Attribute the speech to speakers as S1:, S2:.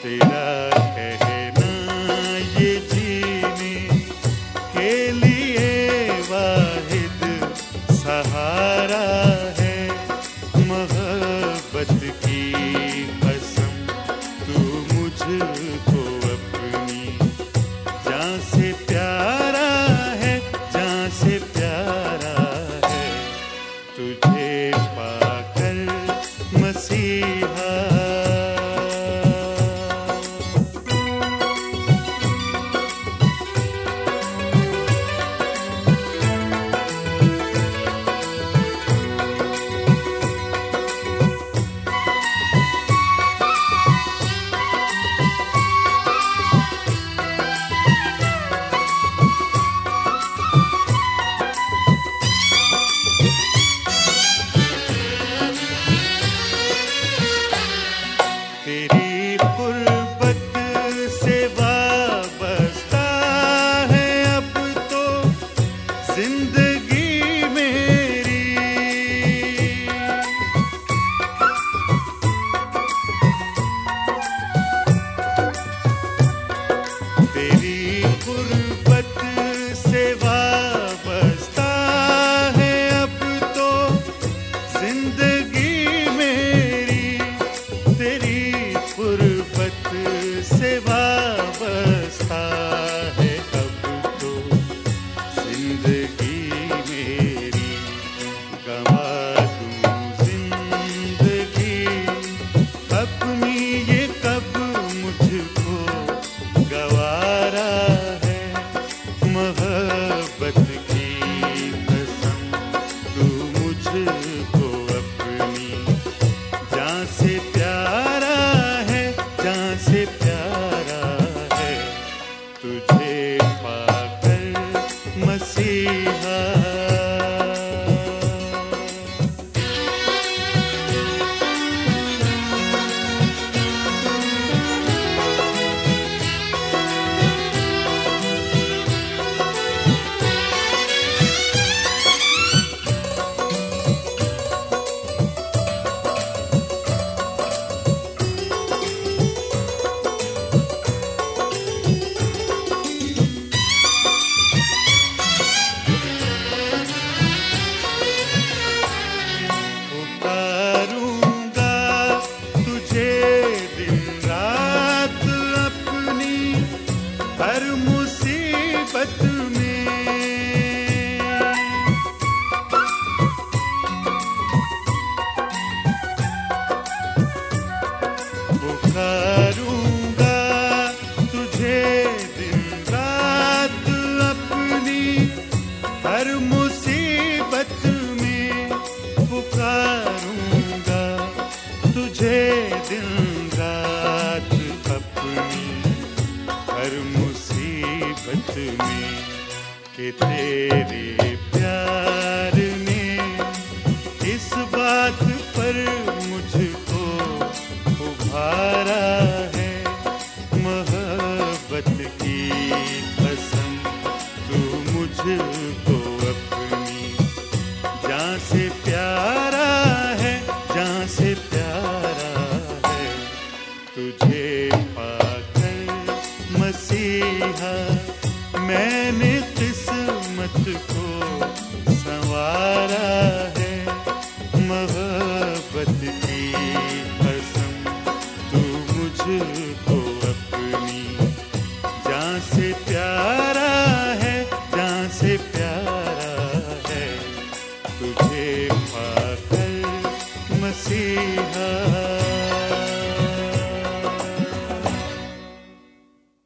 S1: तेरा कहना ये जीने के लिए वाहिद सहारा है। मोहब्बत की कसम तू मुझको अपनी जान से प्यारा है, जान से प्यारा है। तुझे पाकर मसीहा तेरी कुर्बत से वाबस्ता है अब तो जिंदगी मेरी। तेरी कुर्बत से वाबस्ता है अब तो जिंदगी मेरी। तेरी कुर्बत से वाबस्ता है अब तो जिंदगी मेरी। गंवा दूं जिंदगी अपनी ये कब मुझको गवारा है। मोहब्बत की कसम तू मुझको अपनी जान से प्यारा है, जान से प्यारा है। तुझे पाकर मसीहा पुकारूंगा तुझे दिन रात अपनी हर मुसीबत में। पुकारूंगा तुझे दिन रात अपनी हर मुसीबत में। पुकारूंगा तुझे दिन रात अपनी हर मुसीबत में। कि तेरे प्यार ने इस बात पर मुझको उभारा है। मोहब्बत की कसम तू मुझको अपनी जान से प्यारा है, जान से प्यारा है। तुझे